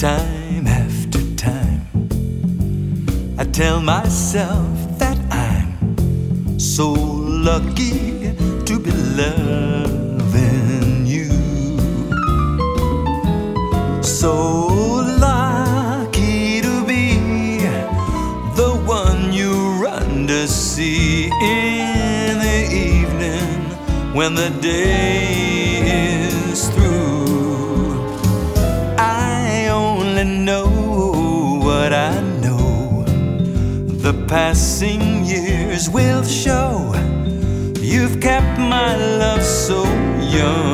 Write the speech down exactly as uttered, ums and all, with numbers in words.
time after time, I tell myself that I'm so lucky to be loving you. So lucky to be the one you run to see in the evening when the day is through. I only know what I know. The passing years will show you've kept my love so young.